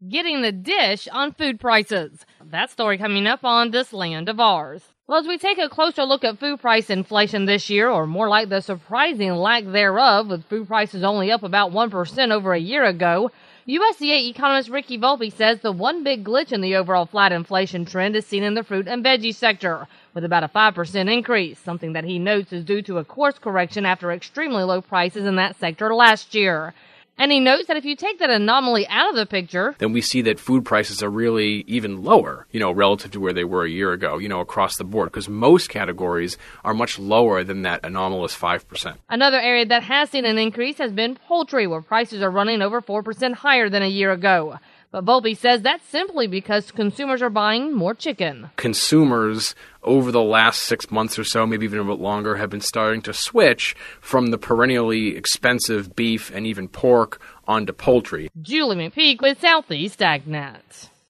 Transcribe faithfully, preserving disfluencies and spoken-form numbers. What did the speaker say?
getting the dish on food prices. That story coming up on This Land of Ours. Well, as we take a closer look at food price inflation this year, or more like the surprising lack thereof, with food prices only up about one percent over a year ago, U S D A economist Ricky Volpe says the one big glitch in the overall flat inflation trend is seen in the fruit and veggie sector, with about a five percent increase, something that he notes is due to a course correction after extremely low prices in that sector last year. And he notes that if you take that anomaly out of the picture, then we see that food prices are really even lower, you know, relative to where they were a year ago, you know, across the board, because most categories are much lower than that anomalous five percent. Another area that has seen an increase has been poultry, where prices are running over four percent higher than a year ago. But Volpe says that's simply because consumers are buying more chicken. Consumers over the last six months or so, maybe even a bit longer, have been starting to switch from the perennially expensive beef and even pork onto poultry. Julie McPeak with Southeast AgNet.